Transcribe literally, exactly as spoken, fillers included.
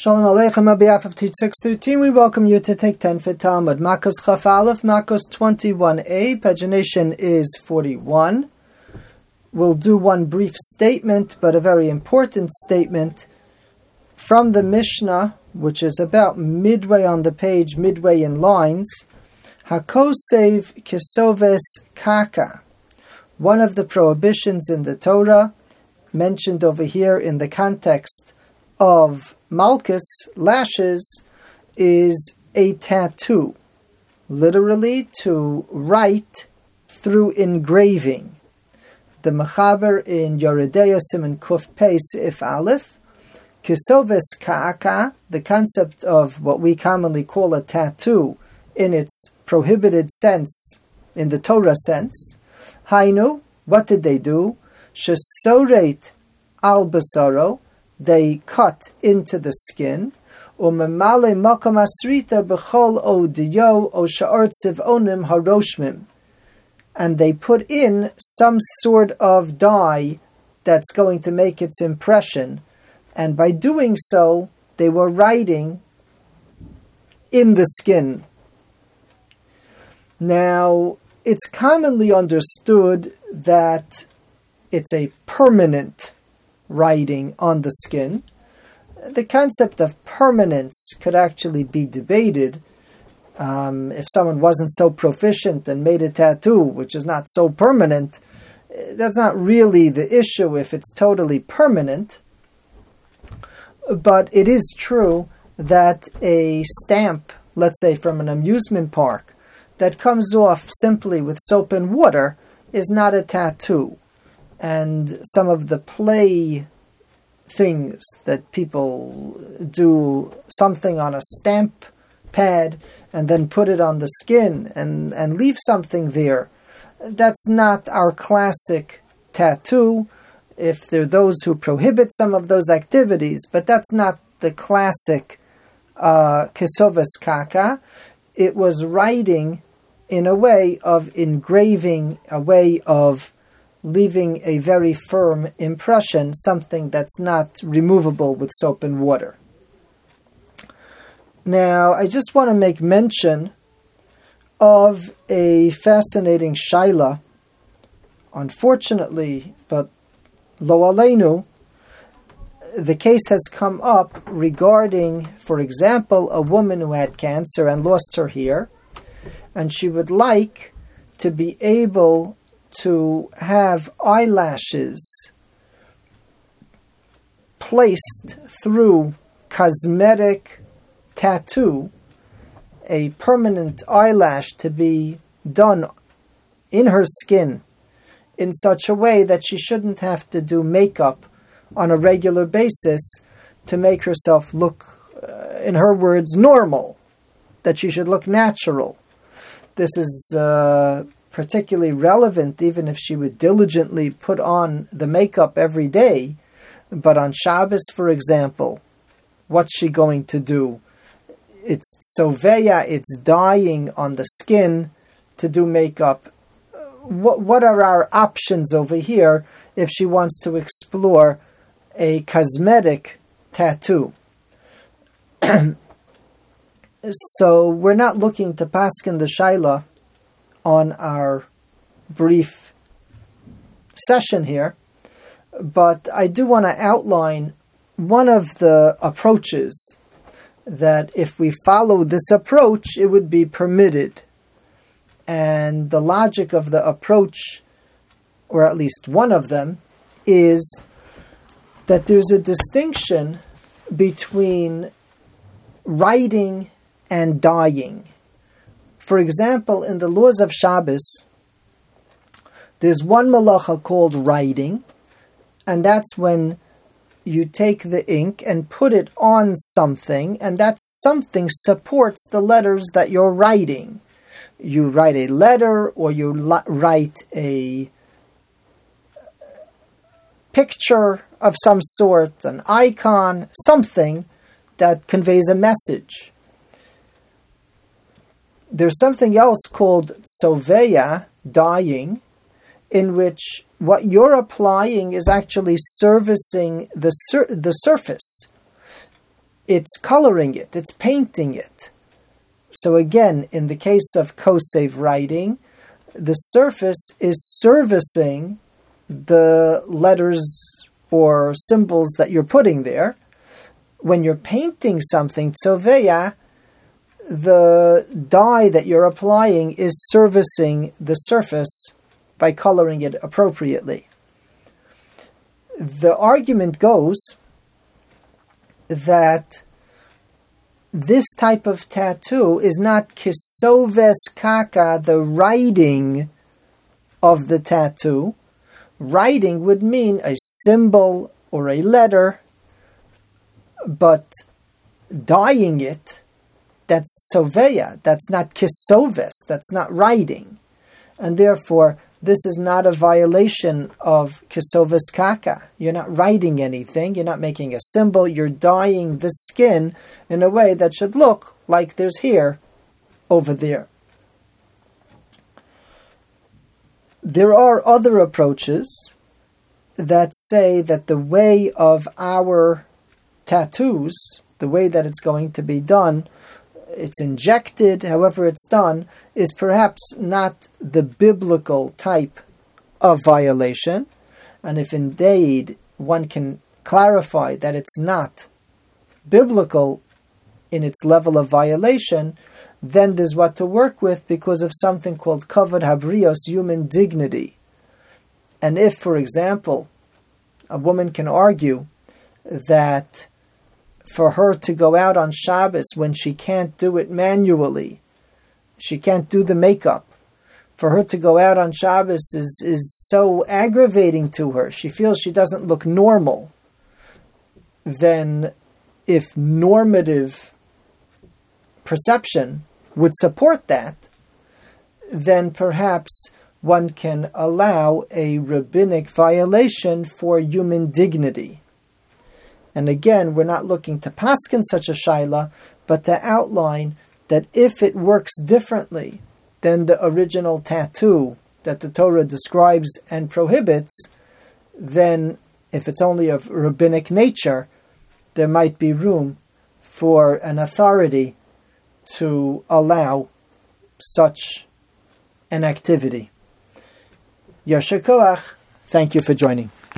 Shalom Aleichem, on behalf of Teach six thirteen, we welcome you to take ten for Talmud. Makos Chaf Aleph, Makos twenty-one a, pagination is forty-one. We'll do one brief statement, but a very important statement from the Mishnah, which is about midway on the page, midway in lines. Hakosev Kesoves Kaka, one of the prohibitions in the Torah, mentioned over here in the context of Malchus, lashes, is a tattoo. Literally, to write through engraving. The Mechaber in Yoredeya Siman Kuf Pei Seif Aleph, Kesoves Ka'aka, the concept of what we commonly call a tattoo in its prohibited sense, in the Torah sense. Hainu, what did they do? Shesoreit al basaro, they cut into the skin. Umemale makam asrita b'chol odiyo o sha'or tziv'onim haroshmim, and they put in some sort of dye that's going to make its impression, and by doing so, they were writing in the skin. Now, it's commonly understood that it's a permanent writing on the skin. The concept of permanence could actually be debated. Um, if someone wasn't so proficient and made a tattoo which is not so permanent, that's not really the issue if it's totally permanent. But it is true that a stamp, let's say from an amusement park, that comes off simply with soap and water is not a tattoo. And some of the play things that people do, something on a stamp pad and then put it on the skin and, and leave something there, that's not our classic tattoo. If there are those who prohibit some of those activities, but that's not the classic uh, Kesoves Kaka. It was writing in a way of engraving, a way of leaving a very firm impression, something that's not removable with soap and water. Now, I just want to make mention of a fascinating shaila. Unfortunately, but lo aleinu, the case has come up regarding, for example, a woman who had cancer and lost her hair, and she would like to be able to have eyelashes placed through cosmetic tattoo, a permanent eyelash to be done in her skin in such a way that she shouldn't have to do makeup on a regular basis to make herself look, uh, in her words, normal, that she should look natural. This is uh, particularly relevant even if she would diligently put on the makeup every day, but on Shabbos, for example, what's she going to do? It's soveya, it's dyeing on the skin to do makeup. What, what are our options over here if she wants to explore a cosmetic tattoo? So we're not looking to paskin the shaila on our brief session here, but I do want to outline one of the approaches that if we follow this approach, it would be permitted. And the logic of the approach, or at least one of them, is that there's a distinction between writing and dyeing. For example, in the laws of Shabbos, there's one malacha called writing, and that's when you take the ink and put it on something, and that something supports the letters that you're writing. You write a letter, or you li- write a picture of some sort, an icon, something that conveys a message. There's something else called soveya, dyeing, in which what you're applying is actually servicing the sur- the surface. it's coloring it, it's painting it. So again, in the case of kosev writing, the surface is servicing the letters or symbols that you're putting there. When you're painting something, tzoveya, the dye that you're applying is servicing the surface by coloring it appropriately. The argument goes that this type of tattoo is not kisoves kaka, the writing of the tattoo. Writing would mean a symbol or a letter, but dyeing it, that's tzoveya, that's not kisoves, that's not writing. And therefore, this is not a violation of kisoves kaka. You're not writing anything, you're not making a symbol, you're dyeing the skin in a way that should look like there's hair over there. There are other approaches that say that the way of our tattoos, the way that it's going to be done, it's injected, however it's done, is perhaps not the biblical type of violation. And if indeed one can clarify that it's not biblical in its level of violation, then there's what to work with because of something called kavod habrios, human dignity. And if, for example, a woman can argue that for her to go out on Shabbos when she can't do it manually, she can't do the makeup, for her to go out on Shabbos is, is so aggravating to her, she feels she doesn't look normal, then if normative perception would support that, then perhaps one can allow a rabbinic violation for human dignity. And again, we're not looking to paskin such a shaila, but to outline that if it works differently than the original tattoo that the Torah describes and prohibits, then if it's only of rabbinic nature, there might be room for an authority to allow such an activity. Yasher koach. Thank you for joining.